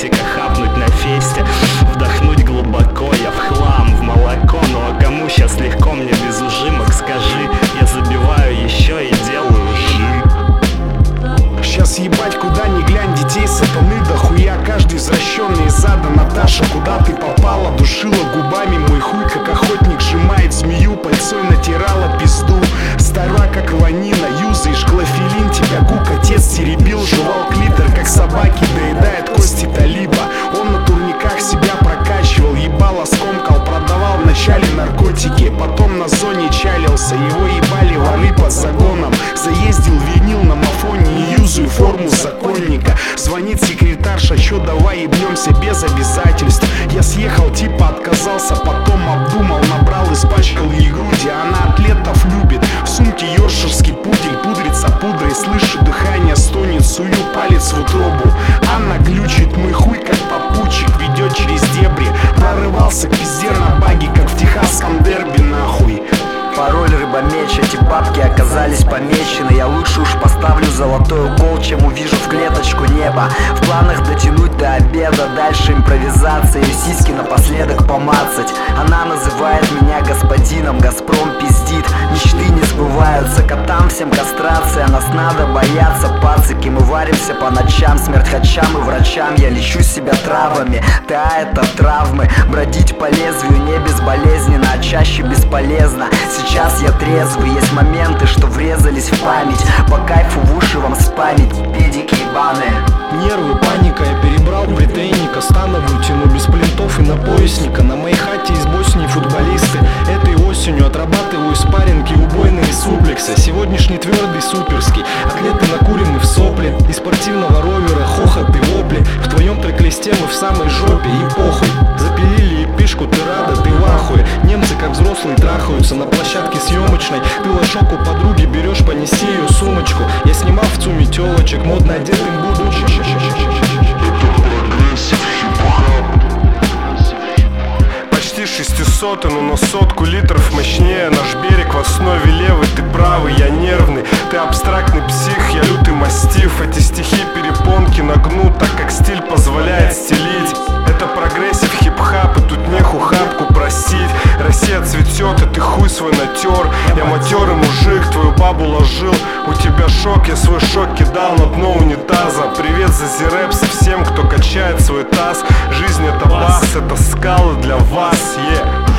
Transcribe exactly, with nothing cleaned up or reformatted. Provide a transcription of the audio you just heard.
персика хапнуть на фесте, вдохнуть глубоко, я в хлам, в молоко. Ну а кому сейчас легко, мне без ужимок, скажи. Я забиваю еще и делаю жим. Сейчас ебать куда ни глянь, детей сатаны дохуя. Каждый извращенный из ада. Наташа, куда ты попала? Душила губами мой хуй, как охотник сжимает змею. Пальцой натирала пизду, стара как ланина. Юзаешь клофелин, тебя гук отец теребил. Жевал клитор, как собаки, доедает кости талиба. Он на турниках себя прокачивал, ебало скомкал. Продавал вначале наркотики, потом на зоне чалился. Его ебали воры под загоном. Заездил винил на мафоне и юзаю форму законника. Звонит секретарша, чё давай ебнемся без обязательств. Я съехал, типа отказался, потом обдумал. Набрал, испачкал ей груди, она атлетов любит. В сумке йоркширский пудель, пудрится пудрой. Слышу дыхание, стонет, сую палец в утробу. Она глючит, мой хуй как попутчик ведет через дебри. Прорывался к пизде на баги, как в техасском дерби, нахуй. Пароль рыбомеч, эти бабки оказались помечены. Я лучше уж поставлю золотой укол, чем увижу в клеточку неба. В планах дотянуть до обеда, дальше импровизация и сиськи напоследок помацать. Она называет меня господином, Газпром пиздит. Мечты не сбываются, котам всем кастрация. Нас надо бояться, пацики, мы варимся по ночам. Смерть хачам и врачам, я лечу себя травами. Ты а это травмы, бродить по лезвию не безболезненно, а чаще бесполезно. Сейчас я трезвый, есть моменты, что врезались в память. По кайфу в уши вам спамить, педики ебаные. Нервы, паника, я перебрал бритейника. Становую тяну без плинтов и на поясника. На моей хате из Боснии футболисты. Этой осенью отрабатываю спарринги, убойные суплексы. Сегодняшний твердый суперский, атлеты накурены в сопли. Из спортивного ровера хохот и вопли. В твоем трек-листе мы в самой жопе, и похуй. Запилили эпишку, ты рада, ты в ахуе. Немцы как взрослые трахаются на площадке съемочной. Ты лошок у подруги берешь, понеси ее сумочку. Я снимал в ЦУМе телочек, модно одетым будучи. Почти шестисотый, но на сотку литров мощнее. Наш берег в основе левый, ты правый, я нервный. Ты абстрактный псих, я лютый мастиф. Эти стихи перепонки нагнут, так как стиль позволяет стелить. Это прогрессив, хип-хап, и тут неху хапку просить. Россия цветет, и ты хуй свой натер. Я матерый мужик, твою бабу ложил. У тебя шок, я свой шок кидал на дно унитаза. Привет за зирэпс всем, кто качает свой таз. Жизнь это бас, это скалы для вас, е yeah.